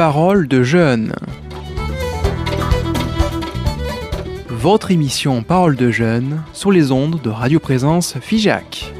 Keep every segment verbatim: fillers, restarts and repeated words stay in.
Paroles de jeunes. Votre émission Paroles de jeunes sur les ondes de Radio Présence Figeac.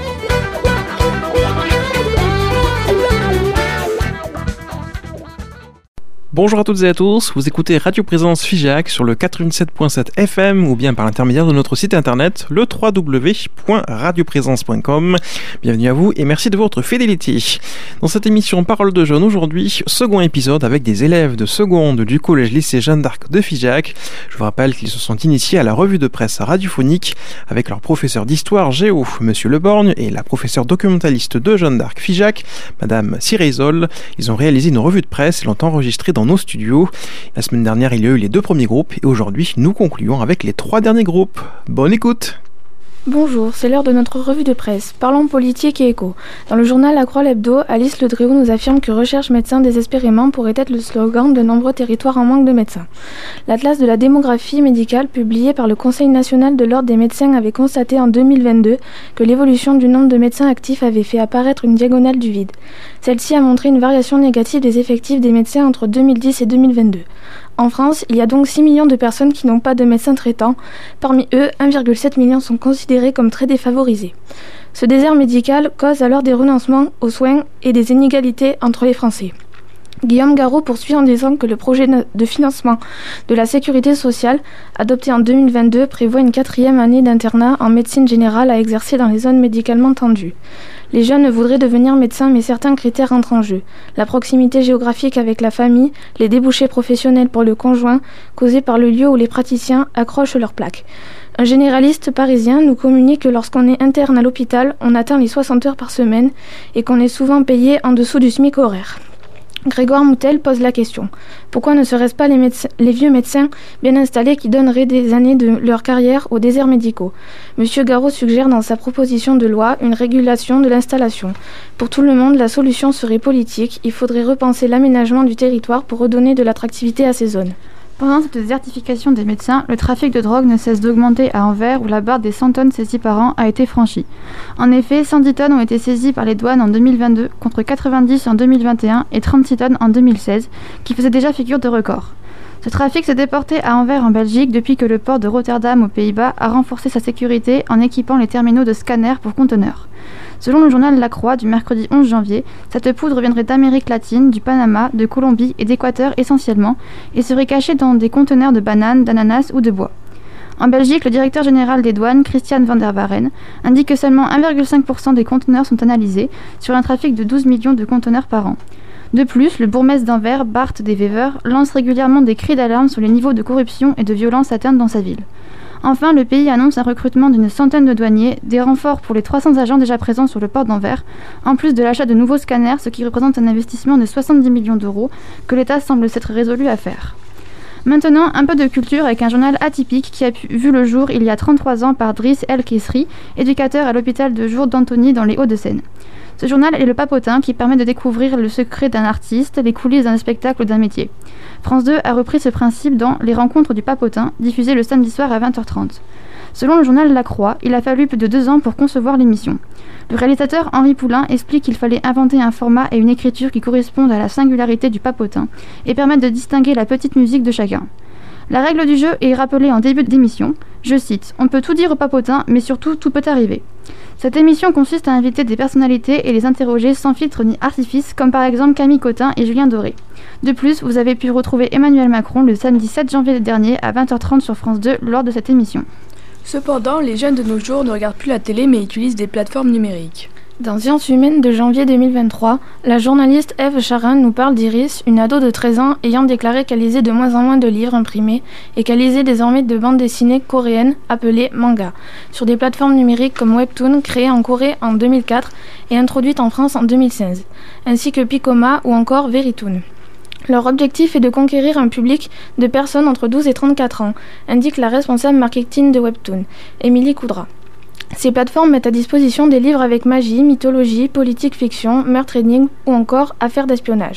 Bonjour à toutes et à tous, vous écoutez Radio Présence Figeac sur le quatre-vingt-sept point sept F M ou bien par l'intermédiaire de notre site internet le w w w point radio présence point com. Bienvenue à vous et merci de votre fidélité. Dans cette émission Paroles de jeunes aujourd'hui, second épisode avec des élèves de seconde du collège lycée Jeanne d'Arc de Figeac. Je vous rappelle qu'ils se sont initiés à la revue de presse radiophonique avec leur professeur d'histoire géo, Monsieur Leborgne, et la professeure documentaliste de Jeanne d'Arc Figeac, Madame Sirézol. Ils ont réalisé une revue de presse et l'ont enregistrée dans nos studios. La semaine dernière, il y a eu les deux premiers groupes et aujourd'hui, nous concluons avec les trois derniers groupes. Bonne écoute! Bonjour, c'est l'heure de notre revue de presse. Parlons politique et éco. Dans le journal La Croix l'Hebdo, Alice Le Dréau nous affirme que recherche médecins désespérément pourrait être le slogan de nombreux territoires en manque de médecins. L'Atlas de la démographie médicale publié par le Conseil national de l'ordre des médecins avait constaté en deux mille vingt-deux que l'évolution du nombre de médecins actifs avait fait apparaître une diagonale du vide. Celle-ci a montré une variation négative des effectifs des médecins entre deux mille dix et deux mille vingt-deux. En France, il y a donc six millions de personnes qui n'ont pas de médecin traitant. Parmi eux, un virgule sept million sont considérés comme très défavorisés. Ce désert médical cause alors des renoncements aux soins et des inégalités entre les Français. Guillaume Garot poursuit en disant que le projet de financement de la sécurité sociale, adopté en deux mille vingt-deux, prévoit une quatrième année d'internat en médecine générale à exercer dans les zones médicalement tendues. Les jeunes voudraient devenir médecins, mais certains critères entrent en jeu. La proximité géographique avec la famille, les débouchés professionnels pour le conjoint, causés par le lieu où les praticiens accrochent leurs plaques. Un généraliste parisien nous communique que lorsqu'on est interne à l'hôpital, on atteint les soixante heures par semaine et qu'on est souvent payé en dessous du SMIC horaire. Grégoire Moutel pose la question. Pourquoi ne seraient-ce pas les, médecins, les vieux médecins bien installés qui donneraient des années de leur carrière aux déserts médicaux? Monsieur Garot suggère dans sa proposition de loi une régulation de l'installation. Pour tout le monde, la solution serait politique. Il faudrait repenser l'aménagement du territoire pour redonner de l'attractivité à ces zones. Pendant cette désertification des médecins, le trafic de drogue ne cesse d'augmenter à Anvers où la barre des cent tonnes saisies par an a été franchie. En effet, cent dix tonnes ont été saisies par les douanes en deux mille vingt-deux contre quatre-vingt-dix en deux mille vingt et un et trente-six tonnes en deux mille seize, qui faisaient déjà figure de record. Ce trafic s'est déporté à Anvers en Belgique depuis que le port de Rotterdam aux Pays-Bas a renforcé sa sécurité en équipant les terminaux de scanners pour conteneurs. Selon le journal La Croix du mercredi onze janvier, cette poudre viendrait d'Amérique latine, du Panama, de Colombie et d'Équateur essentiellement, et serait cachée dans des conteneurs de bananes, d'ananas ou de bois. En Belgique, le directeur général des douanes, Christian van der Waren, indique que seulement un virgule cinq pour cent des conteneurs sont analysés, sur un trafic de douze millions de conteneurs par an. De plus, le bourgmestre d'Anvers, Bart de Wever, lance régulièrement des cris d'alarme sur les niveaux de corruption et de violence atteints dans sa ville. Enfin, le pays annonce un recrutement d'une centaine de douaniers, des renforts pour les trois cents agents déjà présents sur le port d'Anvers, en plus de l'achat de nouveaux scanners, ce qui représente un investissement de soixante-dix millions d'euros que l'État semble s'être résolu à faire. Maintenant, un peu de culture avec un journal atypique qui a pu, vu le jour il y a trente-trois ans par Driss El Kesri, éducateur à l'hôpital de jour d'Antony dans les Hauts-de-Seine. Ce journal est le papotin qui permet de découvrir le secret d'un artiste, les coulisses d'un spectacle ou d'un métier. France deux a repris ce principe dans Les Rencontres du Papotin, diffusé le samedi soir à vingt heures trente. Selon le journal La Croix, il a fallu plus de deux ans pour concevoir l'émission. Le réalisateur Henri Poulain explique qu'il fallait inventer un format et une écriture qui correspondent à la singularité du papotin et permettent de distinguer la petite musique de chacun. La règle du jeu est rappelée en début d'émission. Je cite « On peut tout dire au papotin, mais surtout tout peut arriver ». Cette émission consiste à inviter des personnalités et les interroger sans filtre ni artifice, comme par exemple Camille Cotin et Julien Doré. De plus, vous avez pu retrouver Emmanuel Macron le samedi sept janvier dernier à vingt heures trente sur France deux lors de cette émission. Cependant, les jeunes de nos jours ne regardent plus la télé mais utilisent des plateformes numériques. Dans Sciences humaines de janvier deux mille vingt-trois, la journaliste Ève Charin nous parle d'Iris, une ado de treize ans ayant déclaré qu'elle lisait de moins en moins de livres imprimés et qu'elle lisait désormais de bandes dessinées coréennes appelées manga, sur des plateformes numériques comme Webtoon, créée en Corée en deux mille quatre et introduite en France en deux mille seize, ainsi que Picoma ou encore Veritoon. Leur objectif est de conquérir un public de personnes entre douze et trente-quatre ans, indique la responsable marketing de Webtoon, Émilie Coudra. Ces plateformes mettent à disposition des livres avec magie, mythologie, politique fiction, meurtre énigme ou encore affaires d'espionnage.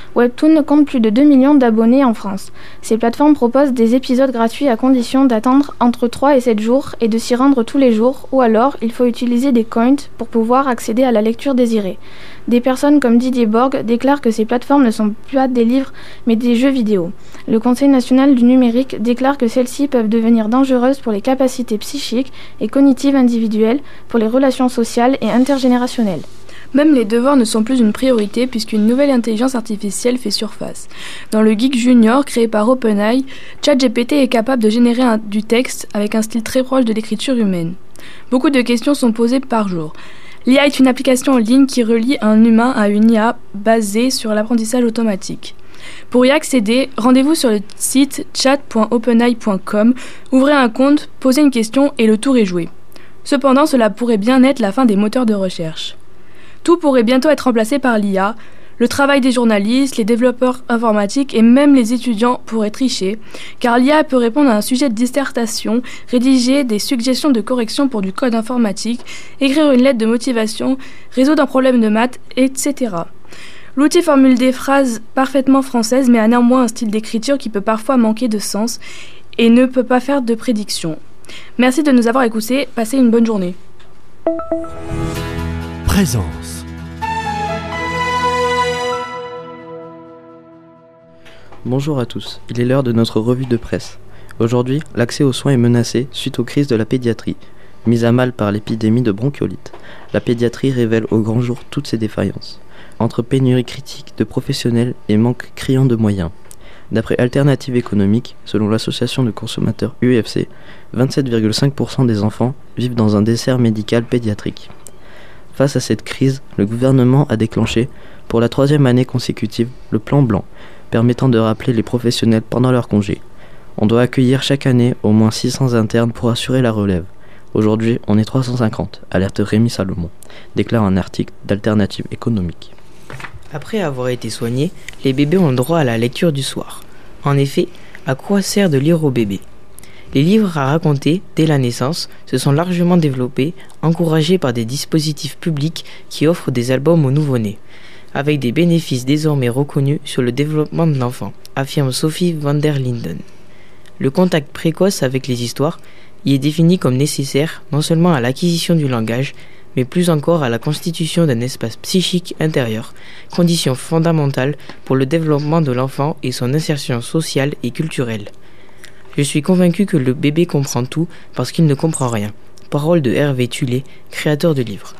Webtoon compte plus de deux millions d'abonnés en France. Ces plateformes proposent des épisodes gratuits à condition d'attendre entre trois et sept jours et de s'y rendre tous les jours, ou alors il faut utiliser des coins pour pouvoir accéder à la lecture désirée. Des personnes comme Didier Borg déclarent que ces plateformes ne sont pas des livres mais des jeux vidéo. Le Conseil national du numérique déclare que celles-ci peuvent devenir dangereuses pour les capacités psychiques et cognitives individuelles, pour les relations sociales et intergénérationnelles. Même les devoirs ne sont plus une priorité puisqu'une nouvelle intelligence artificielle fait surface. Dans le Geek Junior créé par OpenAI, ChatGPT est capable de générer un, du texte avec un style très proche de l'écriture humaine. Beaucoup de questions sont posées par jour. L'I A est une application en ligne qui relie un humain à une I A basée sur l'apprentissage automatique. Pour y accéder, rendez-vous sur le site chat point openai point com, ouvrez un compte, posez une question et le tour est joué. Cependant, cela pourrait bien être la fin des moteurs de recherche. Tout pourrait bientôt être remplacé par l'I A. Le travail des journalistes, les développeurs informatiques et même les étudiants pourraient tricher, car l'I A peut répondre à un sujet de dissertation, rédiger des suggestions de correction pour du code informatique, écrire une lettre de motivation, résoudre un problème de maths, et cetera. L'outil formule des phrases parfaitement françaises, mais a néanmoins un style d'écriture qui peut parfois manquer de sens et ne peut pas faire de prédictions. Merci de nous avoir écoutés, passez une bonne journée. Présence. Bonjour à tous, il est l'heure de notre revue de presse. Aujourd'hui, l'accès aux soins est menacé suite aux crises de la pédiatrie. Mise à mal par l'épidémie de bronchiolite, la pédiatrie révèle au grand jour toutes ses défaillances. Entre pénurie critique de professionnels et manque criant de moyens. D'après Alternative économique, selon l'association de consommateurs U F C, vingt-sept virgule cinq pour cent des enfants vivent dans un dessert médical pédiatrique. Face à cette crise, le gouvernement a déclenché, pour la troisième année consécutive, le plan blanc, permettant de rappeler les professionnels pendant leur congé. On doit accueillir chaque année au moins six cents internes pour assurer la relève. Aujourd'hui, on est trois cent cinquante, alerte Rémi Salomon, déclare un article d'Alternative économique. Après avoir été soignés, les bébés ont le droit à la lecture du soir. En effet, à quoi sert de lire aux bébés ? Les livres à raconter dès la naissance se sont largement développés, encouragés par des dispositifs publics qui offrent des albums aux nouveau-nés, avec des bénéfices désormais reconnus sur le développement de l'enfant, affirme Sophie van der Linden. Le contact précoce avec les histoires y est défini comme nécessaire non seulement à l'acquisition du langage, mais plus encore à la constitution d'un espace psychique intérieur, condition fondamentale pour le développement de l'enfant et son insertion sociale et culturelle. Je suis convaincu que le bébé comprend tout parce qu'il ne comprend rien. Parole de Hervé Tullet, créateur de livres.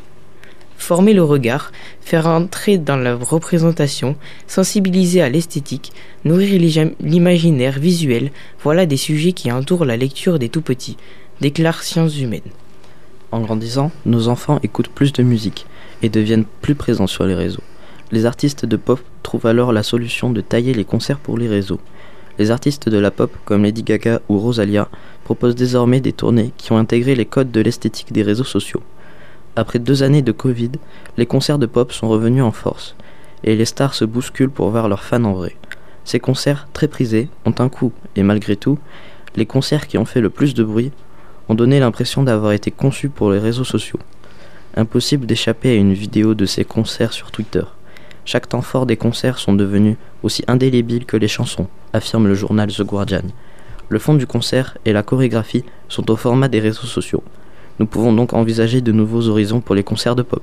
Former le regard, faire entrer dans la représentation, sensibiliser à l'esthétique, nourrir l'imaginaire visuel, voilà des sujets qui entourent la lecture des tout-petits, déclare Sciences Humaines. En grandissant, nos enfants écoutent plus de musique et deviennent plus présents sur les réseaux. Les artistes de pop trouvent alors la solution de tailler les concerts pour les réseaux. Les artistes de la pop, comme Lady Gaga ou Rosalia, proposent désormais des tournées qui ont intégré les codes de l'esthétique des réseaux sociaux. Après deux années de Covid, les concerts de pop sont revenus en force, et les stars se bousculent pour voir leurs fans en vrai. Ces concerts, très prisés, ont un coût, et malgré tout, les concerts qui ont fait le plus de bruit ont donné l'impression d'avoir été conçus pour les réseaux sociaux. Impossible d'échapper à une vidéo de ces concerts sur Twitter. Chaque temps fort des concerts sont devenus aussi indélébiles que les chansons, affirme le journal The Guardian. Le fond du concert et la chorégraphie sont au format des réseaux sociaux. Nous pouvons donc envisager de nouveaux horizons pour les concerts de pop.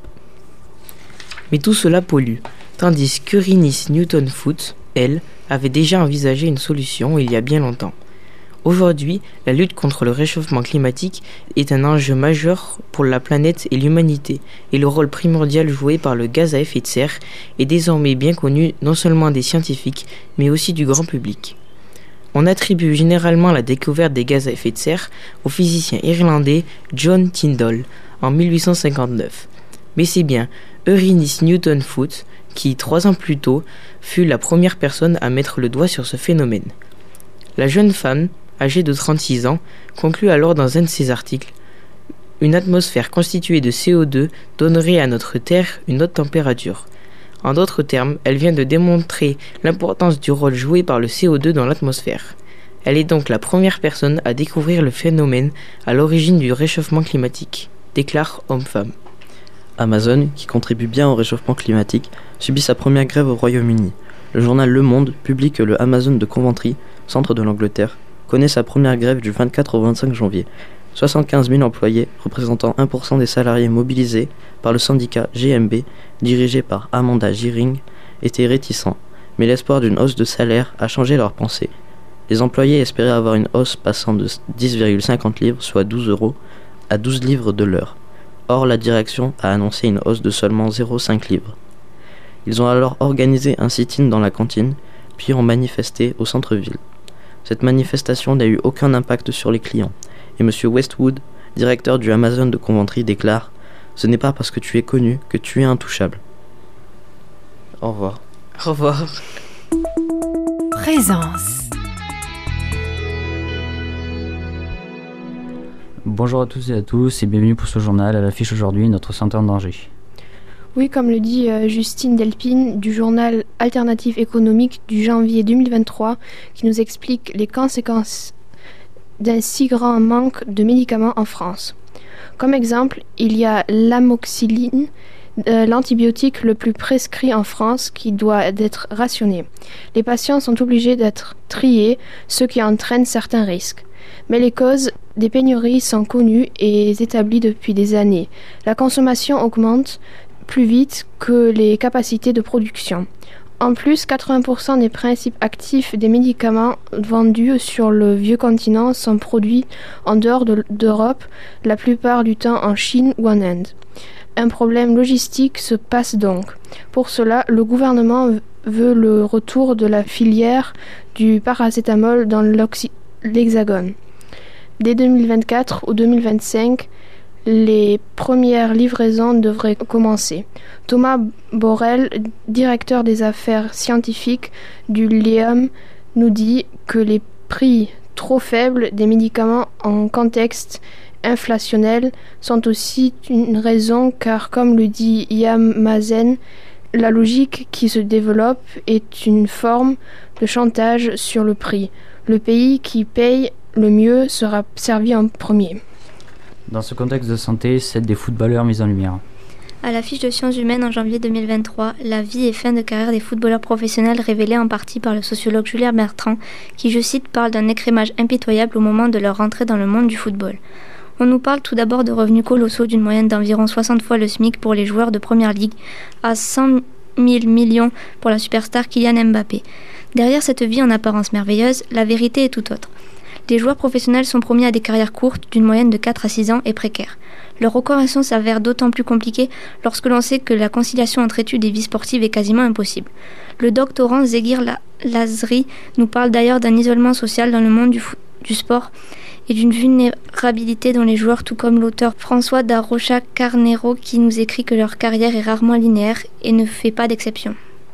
Mais tout cela pollue, tandis qu'Eurinis Newton-Foot, elle, avait déjà envisagé une solution il y a bien longtemps. Aujourd'hui, la lutte contre le réchauffement climatique est un enjeu majeur pour la planète et l'humanité, et le rôle primordial joué par le gaz à effet de serre est désormais bien connu non seulement des scientifiques, mais aussi du grand public. On attribue généralement la découverte des gaz à effet de serre au physicien irlandais John Tyndall en mille huit cent cinquante-neuf. Mais c'est bien Eurinis Newton-Foot qui, trois ans plus tôt, fut la première personne à mettre le doigt sur ce phénomène. La jeune femme, âgée de trente-six ans, conclut alors dans un de ses articles « Une atmosphère constituée de C O deux donnerait à notre Terre une haute température ». En d'autres termes, elle vient de démontrer l'importance du rôle joué par le C O deux dans l'atmosphère. Elle est donc la première personne à découvrir le phénomène à l'origine du réchauffement climatique, déclare Homme-Femme. Amazon, qui contribue bien au réchauffement climatique, subit sa première grève au Royaume-Uni. Le journal Le Monde publie que le Amazon de Coventry, centre de l'Angleterre, connaît sa première grève du vingt-quatre au vingt-cinq janvier. soixante-quinze mille employés, représentant un pour cent des salariés mobilisés par le syndicat G M B, dirigé par Amanda Giring, étaient réticents, mais l'espoir d'une hausse de salaire a changé leur pensée. Les employés espéraient avoir une hausse passant de dix virgule cinquante livres, soit douze euros, à douze livres de l'heure. Or, la direction a annoncé une hausse de seulement zéro virgule cinq livres. Ils ont alors organisé un sit-in dans la cantine, puis ont manifesté au centre-ville. Cette manifestation n'a eu aucun impact sur les clients, et M. Westwood, directeur du Amazon de Coventry, déclare « Ce n'est pas parce que tu es connu que tu es intouchable. » Au revoir. Au revoir. Présence. Bonjour à tous et à tous et bienvenue pour ce journal. À l'affiche aujourd'hui, notre santé en danger. Oui, comme le dit euh, Justine Delpine du journal Alternative économique du janvier deux mille vingt-trois, qui nous explique les conséquences d'un si grand manque de médicaments en France. Comme exemple, il y a l'amoxicilline, euh, l'antibiotique le plus prescrit en France, qui doit être rationné. Les patients sont obligés d'être triés, ce qui entraîne certains risques. Mais les causes des pénuries sont connues et établies depuis des années. La consommation augmente plus vite que les capacités de production. En plus, quatre-vingts pour cent des principes actifs des médicaments vendus sur le vieux continent sont produits en dehors de, d'Europe, la plupart du temps en Chine ou en Inde. Un problème logistique se passe donc. Pour cela, le gouvernement veut le retour de la filière du paracétamol dans l'Hexagone. Dès deux mille vingt-quatre ou deux mille vingt-cinq, les premières livraisons devraient commencer. Thomas Borrell, directeur des affaires scientifiques du L I A M, nous dit que les prix trop faibles des médicaments en contexte inflationnel sont aussi une raison, car comme le dit Yam Mazen, la logique qui se développe est une forme de chantage sur le prix. Le pays qui paye le mieux sera servi en premier. Dans ce contexte de santé, c'est des footballeurs mis en lumière. À l'affiche de Sciences Humaines en janvier deux mille vingt-trois, la vie et fin de carrière des footballeurs professionnels révélée en partie par le sociologue Julien Bertrand, qui, je cite, parle d'un écrémage impitoyable au moment de leur rentrée dans le monde du football. On nous parle tout d'abord de revenus colossaux d'une moyenne d'environ soixante fois le SMIC pour les joueurs de Première Ligue, à cent mille millions pour la superstar Kylian Mbappé. Derrière cette vie en apparence merveilleuse, la vérité est tout autre. Les joueurs professionnels sont promis à des carrières courtes, d'une moyenne de quatre à six ans et précaires. Leur reconversion s'avère d'autant plus compliquée lorsque l'on sait que la conciliation entre études et vie sportive est quasiment impossible. Le doctorant Zegir Lazri nous parle d'ailleurs d'un isolement social dans le monde du, fo- du sport et d'une vulnérabilité dont les joueurs, tout comme l'auteur François da Rocha Carneiro, qui nous écrit que leur carrière est rarement linéaire et ne fait pas d'exception.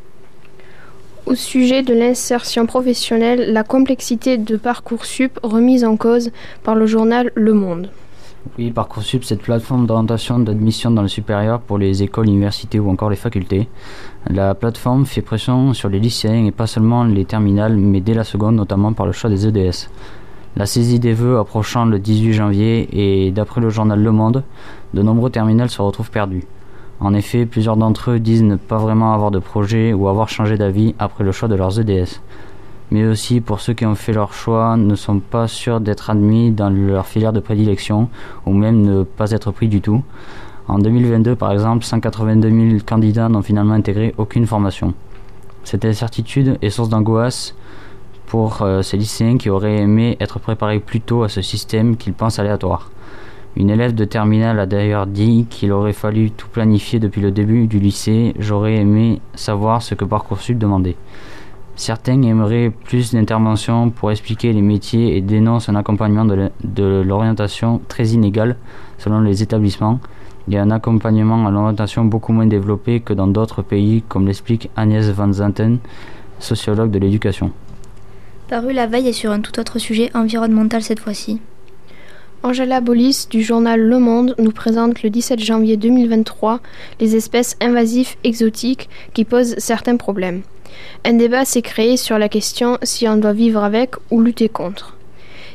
Au sujet de l'insertion professionnelle, la complexité de Parcoursup remise en cause par le journal Le Monde. Oui, Parcoursup, cette plateforme d'orientation d'admission dans le supérieur pour les écoles, universités ou encore les facultés. La plateforme fait pression sur les lycéens et pas seulement les terminales, mais dès la seconde, notamment par le choix des E D S. La saisie des vœux approchant le dix-huit janvier et d'après le journal Le Monde, de nombreux terminales se retrouvent perdus. En effet, plusieurs d'entre eux disent ne pas vraiment avoir de projet ou avoir changé d'avis après le choix de leurs E D S. Mais aussi, pour ceux qui ont fait leur choix, ne sont pas sûrs d'être admis dans leur filière de prédilection ou même ne pas être pris du tout. En deux mille vingt-deux, par exemple, cent quatre-vingt-deux mille candidats n'ont finalement intégré aucune formation. Cette incertitude est source d'angoisse pour euh, ces lycéens qui auraient aimé être préparés plus tôt à ce système qu'ils pensent aléatoire. Une élève de terminale a d'ailleurs dit qu'il aurait fallu tout planifier depuis le début du lycée. J'aurais aimé savoir ce que Parcoursup demandait. Certains aimeraient plus d'interventions pour expliquer les métiers et dénoncent un accompagnement de, de l'orientation très inégal selon les établissements et un accompagnement à l'orientation beaucoup moins développé que dans d'autres pays, comme l'explique Agnès Van Zanten, sociologue de l'éducation. Paru la veille et sur un tout autre sujet, environnemental cette fois-ci. Angela Bollis du journal Le Monde nous présente le dix-sept janvier deux mille vingt-trois les espèces invasives exotiques qui posent certains problèmes. Un débat s'est créé sur la question si on doit vivre avec ou lutter contre.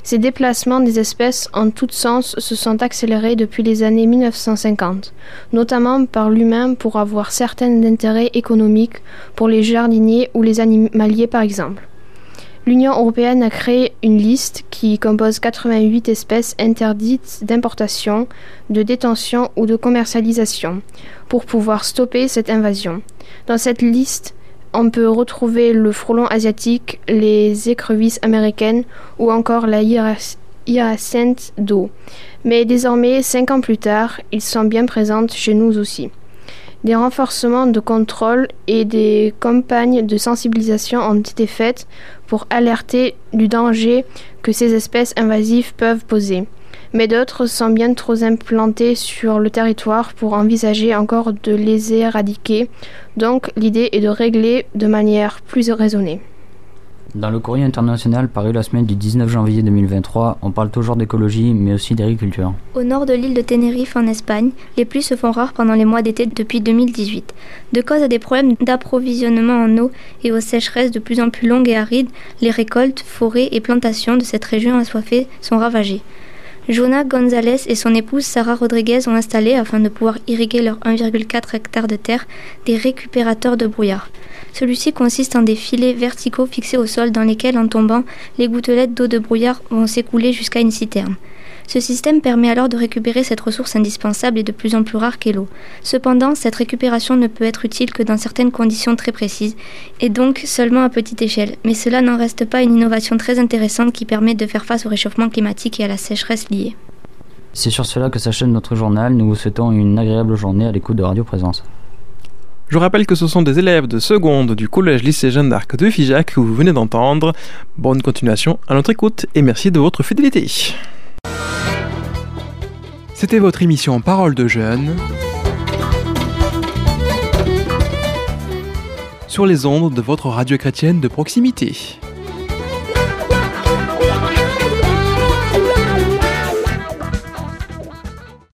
Ces déplacements des espèces en tous sens se sont accélérés depuis les années mille neuf cent cinquante, notamment par l'humain pour avoir certains intérêts économiques pour les jardiniers ou les animaliers par exemple. L'Union européenne a créé une liste qui compose quatre-vingt-huit espèces interdites d'importation, de détention ou de commercialisation pour pouvoir stopper cette invasion. Dans cette liste, on peut retrouver le frelon asiatique, les écrevisses américaines ou encore la hyacinthe d'eau. Mais désormais, cinq ans plus tard, ils sont bien présents chez nous aussi. Des renforcements de contrôle et des campagnes de sensibilisation ont été faites pour alerter du danger que ces espèces invasives peuvent poser. Mais d'autres sont bien trop implantées sur le territoire pour envisager encore de les éradiquer. Donc l'idée est de régler de manière plus raisonnée. Dans le courrier international paru la semaine du dix-neuf janvier deux mille vingt-trois, on parle toujours d'écologie mais aussi d'agriculture. Au nord de l'île de Tenerife en Espagne, les pluies se font rares pendant les mois d'été depuis deux mille dix-huit. De cause à des problèmes d'approvisionnement en eau et aux sécheresses de plus en plus longues et arides, les récoltes, forêts et plantations de cette région assoiffée sont ravagées. Jonah González et son épouse Sara Rodriguez ont installé, afin de pouvoir irriguer leurs un virgule quatre hectares de terre, des récupérateurs de brouillard. Celui-ci consiste en des filets verticaux fixés au sol dans lesquels, en tombant, les gouttelettes d'eau de brouillard vont s'écouler jusqu'à une citerne. Ce système permet alors de récupérer cette ressource indispensable et de plus en plus rare qu'est l'eau. Cependant, cette récupération ne peut être utile que dans certaines conditions très précises, et donc seulement à petite échelle. Mais cela n'en reste pas une innovation très intéressante qui permet de faire face au réchauffement climatique et à la sécheresse liée. C'est sur cela que s'achève notre journal. Nous vous souhaitons une agréable journée à l'écoute de Radio Présence. Je rappelle que ce sont des élèves de seconde du collège-lycée Jeanne d'Arc de Figeac que vous venez d'entendre. Bonne continuation à notre écoute et merci de votre fidélité. C'était votre émission Parole de jeunes sur les ondes de votre radio chrétienne de proximité.